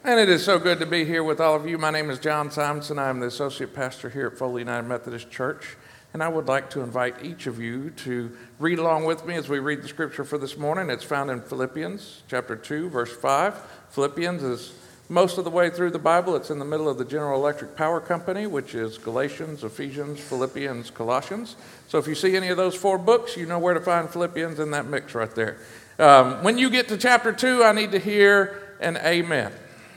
And it is so good to be here with all of you. My name is John Simonson. I'm the associate pastor here at Foley United Methodist Church. And I would like to invite each of you to read along with me as we read the scripture for this morning. It's found in Philippians chapter 2, verse 5. Philippians is most of the way through the Bible. It's in the middle of the General Electric Power Company, which is Galatians, Ephesians, Philippians, Colossians. So if you see any of those four books, you know where to find Philippians in that mix right there. When you get to chapter 2, I need to hear an amen.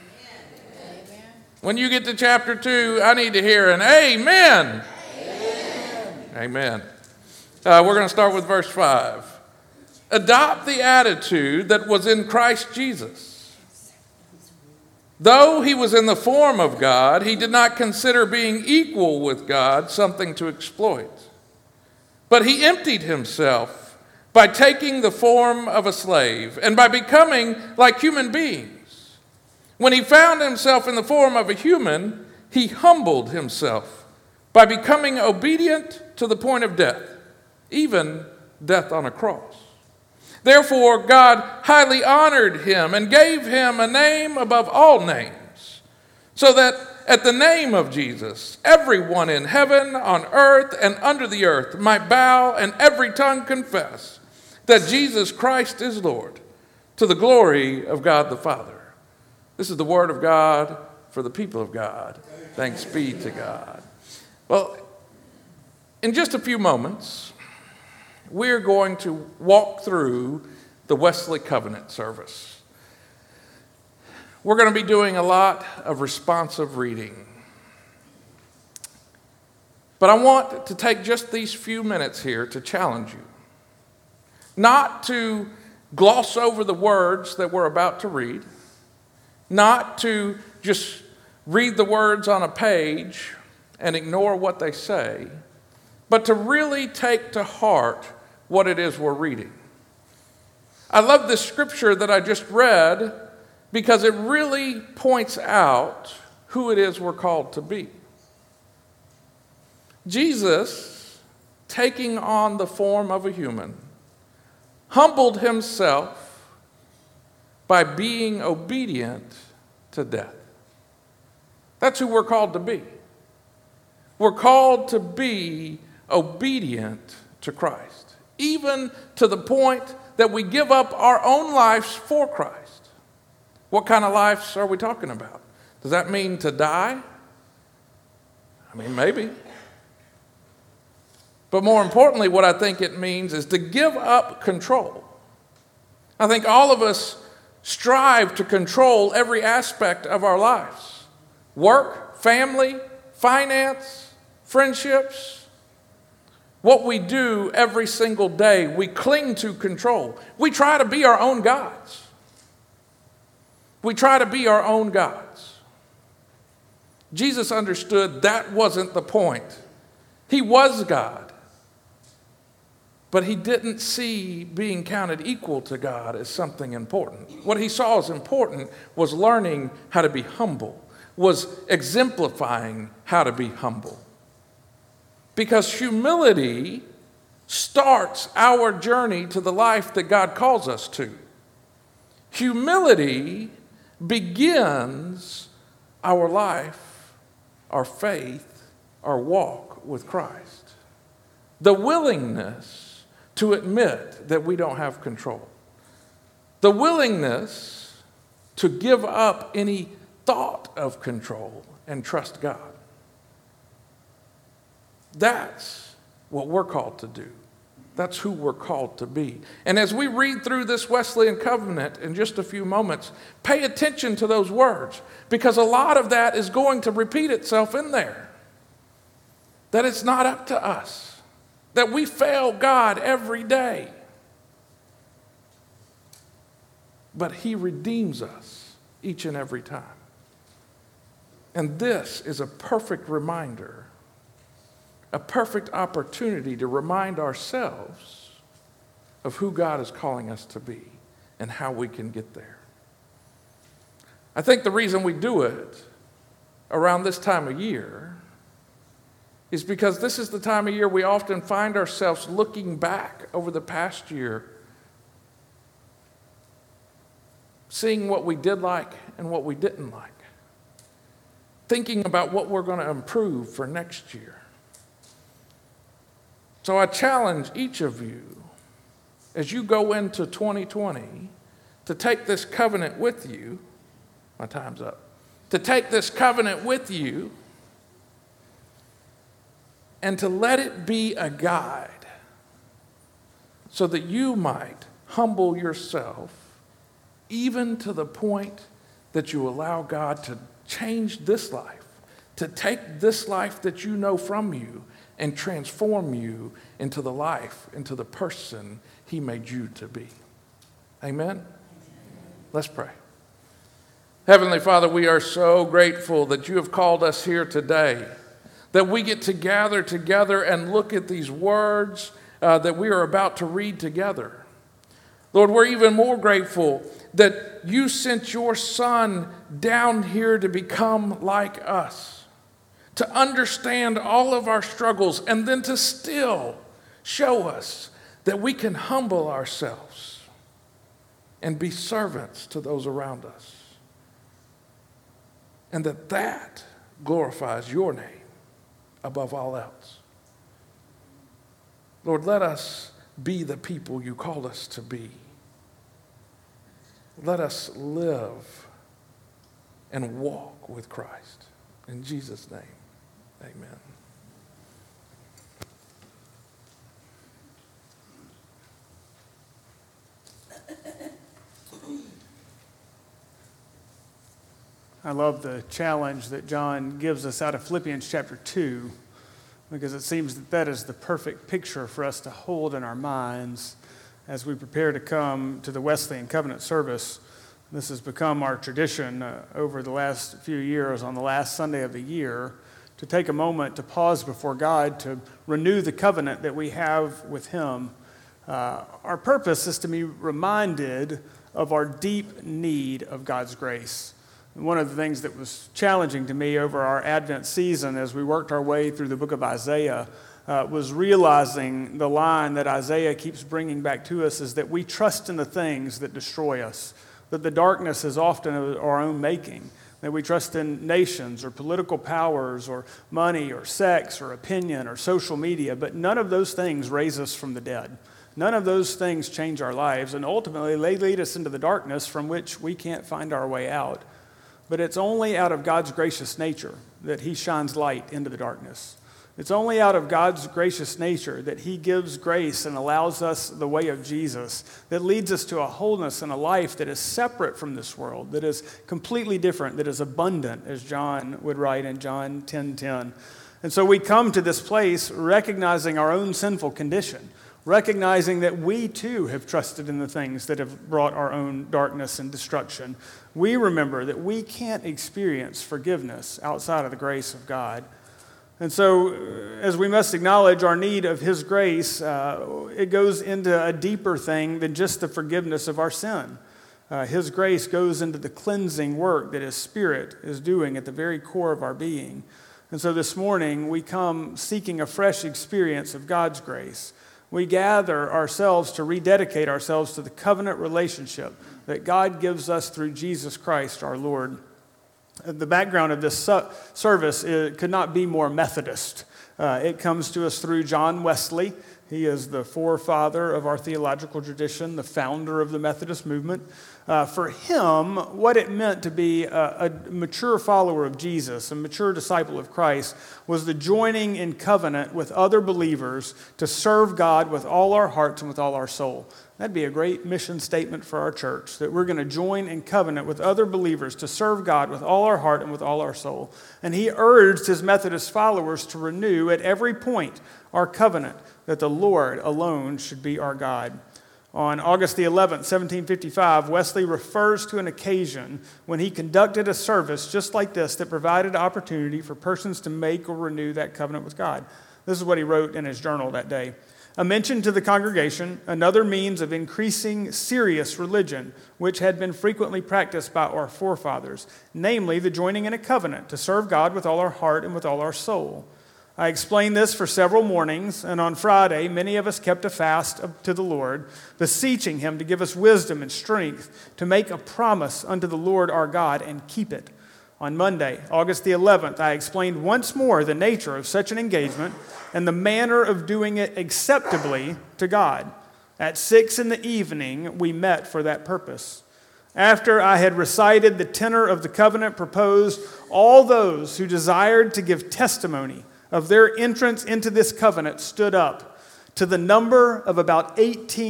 When you get to chapter 2, I need to hear an amen. Amen. We're going to start with verse 5. Adopt the attitude that was in Christ Jesus. Though he was in the form of God, he did not consider being equal with God something to exploit. But he emptied himself by taking the form of a slave and by becoming like human beings. When he found himself in the form of a human, he humbled himself by becoming obedient to the point of death, even death on a cross. Therefore, God highly honored him and gave him a name above all names, so that at the name of Jesus, everyone in heaven, on earth, and under the earth might bow and every tongue confess that Jesus Christ is Lord, to the glory of God the Father. This is the word of God for the people of God. Thanks be to God. Well, in just a few moments, we're going to walk through the Wesley Covenant service. We're going to be doing a lot of responsive reading. But I want to take just these few minutes here to challenge you. Not to gloss over the words that we're about to read. Not to just read the words on a page and ignore what they say, but to really take to heart what it is we're reading. I love this scripture that I just read because it really points out who it is we're called to be. Jesus, taking on the form of a human, humbled himself by being obedient to death. That's who we're called to be. We're called to be obedient to Christ, even to the point that we give up our own lives for Christ. What kind of lives are we talking about? Does that mean to die? I mean, maybe. But more importantly, what I think it means is to give up control. I think all of us strive to control every aspect of our lives. Work, family, finance, friendships. What we do every single day, we cling to control. We try to be our own gods. We try to be our own gods. Jesus understood that wasn't the point. He was God. But he didn't see being counted equal to God as something important. What he saw as important was learning how to be humble, was exemplifying how to be humble. Because humility starts our journey to the life that God calls us to. Humility begins our life, our faith, our walk with Christ. The willingness to admit that we don't have control. The willingness to give up any thought of control and trust God. That's what we're called to do. That's who we're called to be. And as we read through this Wesleyan covenant in just a few moments, pay attention to those words, because a lot of that is going to repeat itself in there. That it's not up to us. That we fail God every day. But he redeems us each and every time. And this is a perfect reminder, a perfect opportunity to remind ourselves of who God is calling us to be and how we can get there. I think the reason we do it around this time of year is because this is the time of year we often find ourselves looking back over the past year seeing what we did like and what we didn't like, thinking about what we're going to improve for next year. So I challenge each of you, as you go into 2020, to take this covenant with you. My time's up. To take this covenant with you and to let it be a guide so that you might humble yourself even to the point that you allow God to change this life, to take this life that you know from you and transform you into the life, into the person He made you to be. Amen? Let's pray. Heavenly Father, we are so grateful that you have called us here today, that we get to gather together and look at these words that we are about to read together. Lord, we're even more grateful that you sent your Son down here to become like us, to understand all of our struggles, and then to still show us that we can humble ourselves and be servants to those around us. And that glorifies your name above all else. Lord, let us be the people you called us to be. Let us live and walk with Christ. In Jesus' name, amen. I love the challenge that John gives us out of Philippians chapter 2, because it seems that that is the perfect picture for us to hold in our minds as we prepare to come to the Wesleyan Covenant service. This has become our tradition over the last few years on the last Sunday of the year to take a moment to pause before God to renew the covenant that we have with Him. Our purpose is to be reminded of our deep need of God's grace. One of the things that was challenging to me over our Advent season as we worked our way through the book of Isaiah was realizing the line that Isaiah keeps bringing back to us is that we trust in the things that destroy us, that the darkness is often of our own making, that we trust in nations or political powers or money or sex or opinion or social media, but none of those things raise us from the dead. None of those things change our lives, and ultimately they lead us into the darkness from which we can't find our way out. But it's only out of God's gracious nature that He shines light into the darkness. It's only out of God's gracious nature that He gives grace and allows us the way of Jesus that leads us to a wholeness and a life that is separate from this world, that is completely different, that is abundant, as John would write in John 10:10. And so we come to this place recognizing our own sinful condition, recognizing that we too have trusted in the things that have brought our own darkness and destruction. We remember that we can't experience forgiveness outside of the grace of God. And so, as we must acknowledge our need of His grace, it goes into a deeper thing than just the forgiveness of our sin. His grace goes into the cleansing work that His Spirit is doing at the very core of our being. And so this morning, we come seeking a fresh experience of God's grace. We gather ourselves to rededicate ourselves to the covenant relationship that God gives us through Jesus Christ our Lord. The background of this service could not be more Methodist. It comes to us through John Wesley. He is the forefather of our theological tradition, the founder of the Methodist movement. For him, what it meant to be a mature follower of Jesus, a mature disciple of Christ, was the joining in covenant with other believers to serve God with all our hearts and with all our soul. That'd be a great mission statement for our church, that we're going to join in covenant with other believers to serve God with all our heart and with all our soul. And he urged his Methodist followers to renew at every point our covenant that the Lord alone should be our God. On August the 11th, 1755, Wesley refers to an occasion when he conducted a service just like this that provided opportunity for persons to make or renew that covenant with God. This is what he wrote in his journal that day. A mention to the congregation, another means of increasing serious religion, which had been frequently practiced by our forefathers, namely the joining in a covenant to serve God with all our heart and with all our soul. I explained this for several mornings, and on Friday, many of us kept a fast to the Lord, beseeching Him to give us wisdom and strength to make a promise unto the Lord our God and keep it. On Monday, August the 11th, I explained once more the nature of such an engagement and the manner of doing it acceptably to God. At 6 p.m, we met for that purpose. After I had recited the tenor of the covenant proposed, all those who desired to give testimony of their entrance into this covenant stood up, to the number of about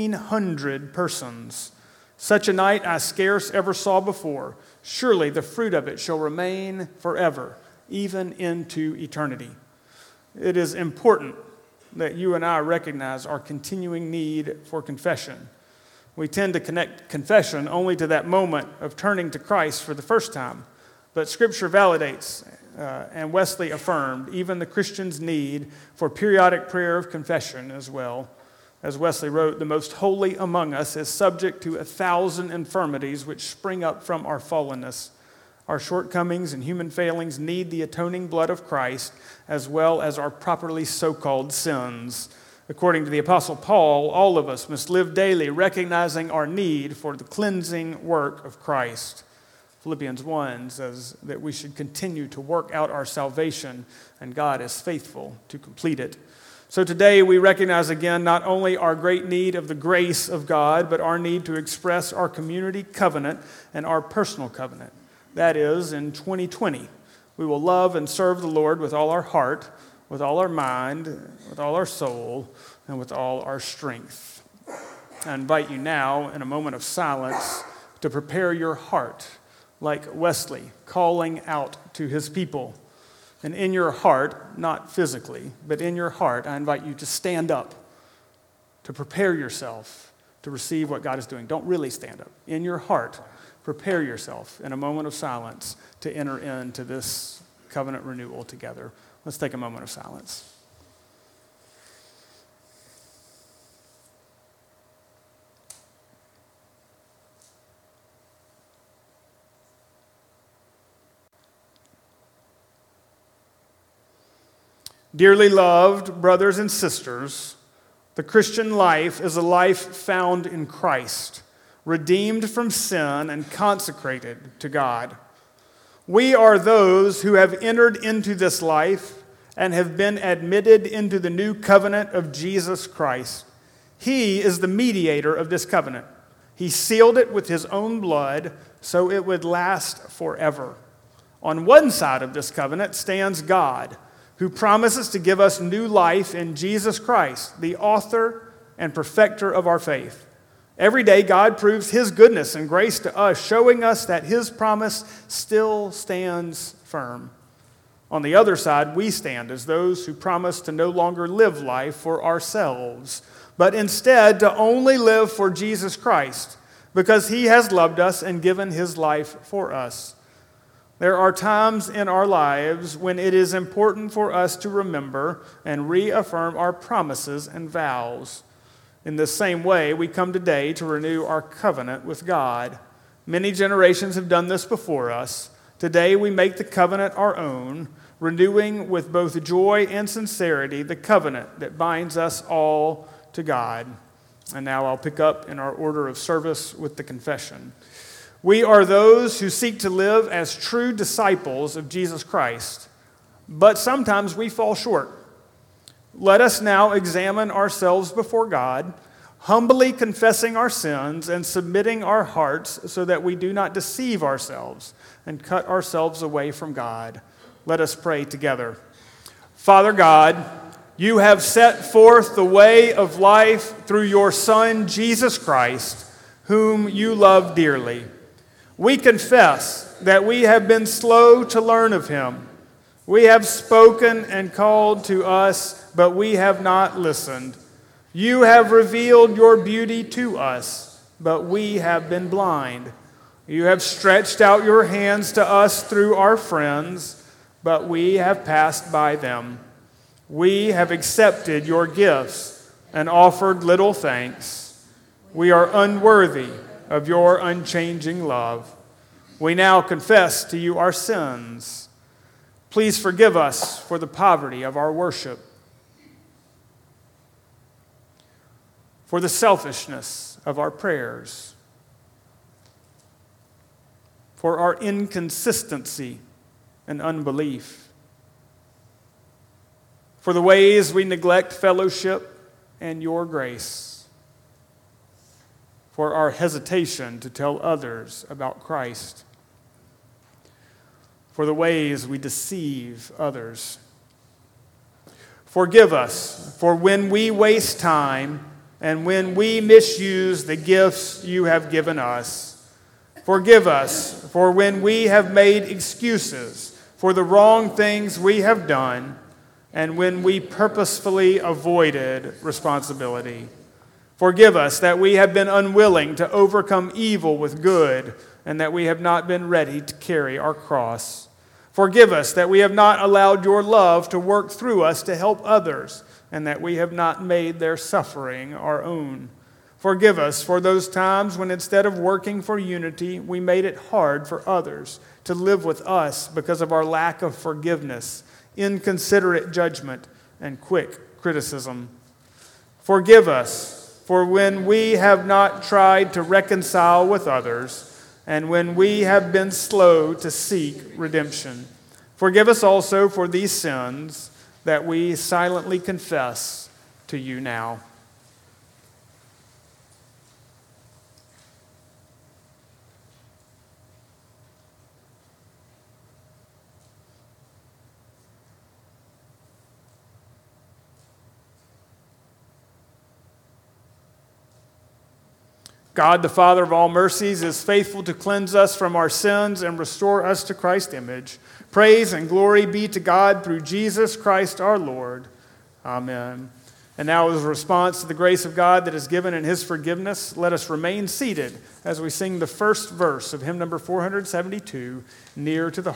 1,800 persons. Such a night I scarce ever saw before. Surely the fruit of it shall remain forever, even into eternity. It is important that you and I recognize our continuing need for confession. We tend to connect confession only to that moment of turning to Christ for the first time. But Scripture validates, and Wesley affirmed, even the Christian's need for periodic prayer of confession as well. As Wesley wrote, the most holy among us is subject to 1,000 infirmities which spring up from our fallenness. Our shortcomings and human failings need the atoning blood of Christ, as well as our properly so-called sins. According to the Apostle Paul, all of us must live daily recognizing our need for the cleansing work of Christ. Philippians 1 says that we should continue to work out our salvation, and God is faithful to complete it. So today we recognize again not only our great need of the grace of God, but our need to express our community covenant and our personal covenant. That is, in 2020, we will love and serve the Lord with all our heart, with all our mind, with all our soul, and with all our strength. I invite you now, in a moment of silence, to prepare your heart, like Wesley calling out to his people. And in your heart, not physically, but in your heart, I invite you to stand up, to prepare yourself to receive what God is doing. Don't really stand up. In your heart, prepare yourself in a moment of silence to enter into this covenant renewal together. Let's take a moment of silence. Dearly loved brothers and sisters, the Christian life is a life found in Christ, redeemed from sin and consecrated to God. We are those who have entered into this life and have been admitted into the new covenant of Jesus Christ. He is the mediator of this covenant. He sealed it with His own blood so it would last forever. On one side of this covenant stands God, who promises to give us new life in Jesus Christ, the author and perfecter of our faith. Every day, God proves His goodness and grace to us, showing us that His promise still stands firm. On the other side, we stand as those who promise to no longer live life for ourselves, but instead to only live for Jesus Christ, because He has loved us and given His life for us. There are times in our lives when it is important for us to remember and reaffirm our promises and vows. In the same way, we come today to renew our covenant with God. Many generations have done this before us. Today we make the covenant our own, renewing with both joy and sincerity the covenant that binds us all to God. And now I'll pick up in our order of service with the confession. We are those who seek to live as true disciples of Jesus Christ, but sometimes we fall short. Let us now examine ourselves before God, humbly confessing our sins and submitting our hearts so that we do not deceive ourselves and cut ourselves away from God. Let us pray together. Father God, You have set forth the way of life through Your Son, Jesus Christ, whom You love dearly. We confess that we have been slow to learn of Him. We have spoken and called to us, but we have not listened. You have revealed Your beauty to us, but we have been blind. You have stretched out Your hands to us through our friends, but we have passed by them. We have accepted Your gifts and offered little thanks. We are unworthy of Your unchanging love. We now confess to You our sins. Please forgive us for the poverty of our worship, for the selfishness of our prayers, for our inconsistency and unbelief, for the ways we neglect fellowship and your grace, for our hesitation to tell others about Christ, for the ways we deceive others. Forgive us for when we waste time and when we misuse the gifts you have given us. Forgive us for when we have made excuses for the wrong things we have done and when we purposefully avoided responsibility. Forgive us that we have been unwilling to overcome evil with good and that we have not been ready to carry our cross. Forgive us that we have not allowed your love to work through us to help others and that we have not made their suffering our own. Forgive us for those times when instead of working for unity, we made it hard for others to live with us because of our lack of forgiveness, inconsiderate judgment, and quick criticism. Forgive us for when we have not tried to reconcile with others and when we have been slow to seek redemption. Forgive us also for these sins that we silently confess to you now. God, the Father of all mercies, is faithful to cleanse us from our sins and restore us to Christ's image. Praise and glory be to God through Jesus Christ our Lord. Amen. And now, as a response to the grace of God that is given in His forgiveness, let us remain seated as we sing the first verse of hymn number 472, Near to the